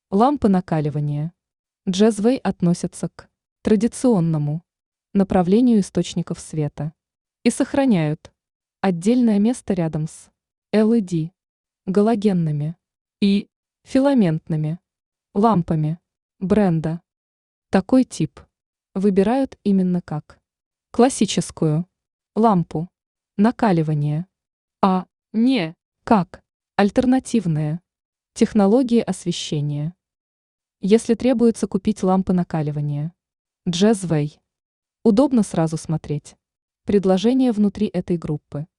Лампы накаливания. Джезвей относятся к традиционному направлению источников света и сохраняют отдельное место рядом с LED, галогенными и филаментными лампами бренда. Такой тип выбирают именно как классическую лампу накаливания, а не как альтернативные технологии освещения. Если требуется купить лампы накаливания Джезвей, удобно сразу смотреть предложения внутри этой группы.